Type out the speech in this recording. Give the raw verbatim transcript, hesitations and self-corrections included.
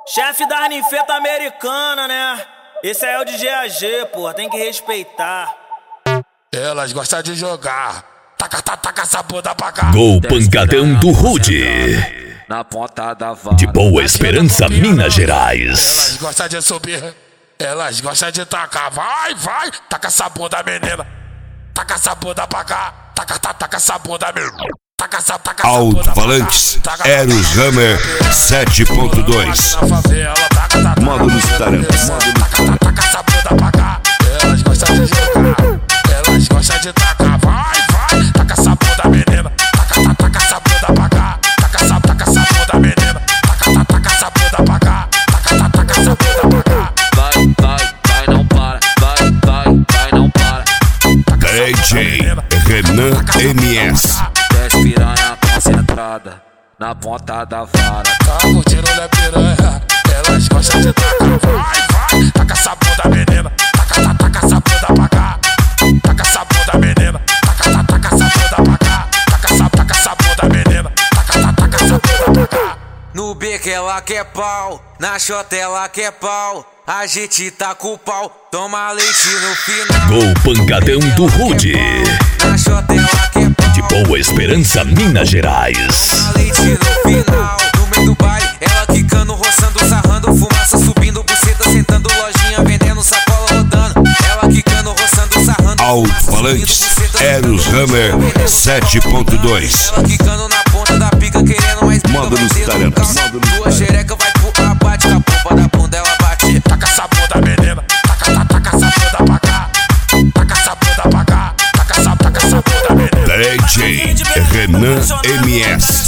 Chefe da ninfeta americana, né? Esse aí é o D J A G, porra, tem que respeitar. Elas gostam de jogar. Taca, taca, taca essa bunda pra cá. Gol pancadão do Rude. Na ponta da vara. De Boa Esperança, Minas Gerais. Elas gostam de subir. Elas gostam de tacar. Vai, vai. Taca essa bunda, menina. Taca essa bunda pra cá. Taca, taca, taca essa bunda, menina. Taca essa, taca essa bunda pra cá. Alto-falantes Eros Hammer sete ponto dois. Módulos Tarantas. Taca, taca essa bunda pra cá. Elas gostam de jogar. Elas gostam de tacar. Vai, vai. Taca essa bunda, menina. Taca, taca, taca essa bunda pra cá. Taca essa, taca essa bunda, menina. Taca, taca, taca essa bunda pra cá. Taca, taca, taca essa bunda pra cá. Vai, vai, vai, não para. Vai, vai, vai, não para. D J Renan M S. Dez piranha concentrada na ponta da vara. Tá curtindo, né, piranha? Elas gostam de tacar. Vai, vai. Taca essa bunda, menina. Taca, taca, taca essa bunda pra cá. Taca essa bunda, menina. Taca, taca, taca essa bunda pra cá. Taca essa, taca essa bunda, menina. Taca, taca, taca essa bunda pra cá. No beco ela quer pau, na chota ela quer pau. A gente tá com o pau, toma leite no final. Gol pancadão do Rude. Na chota ela quer pau, De Boa Esperança, Minas Gerais. toma leite no final. No meio do baile, ela quicando, roçando, sarrando, fumaça subindo, buceta sentando, lojinha vendendo, sacola rodando. Ela quicando, roçando, sarrando. Alto-falantes Eros Hammer sete ponto dois. Ela quicando na ponta da pica, querendo mais pica, Módulos mais dedo no Tarantas. calço. Tua xereca vai pro abate, com a pompa da bunda ela bate. Taca essa bunda, menina. Taca, taca, taca essa bunda pra cá. Taca essa bunda pra cá. Taca essa, taca essa bunda, menina. D J Renan M S.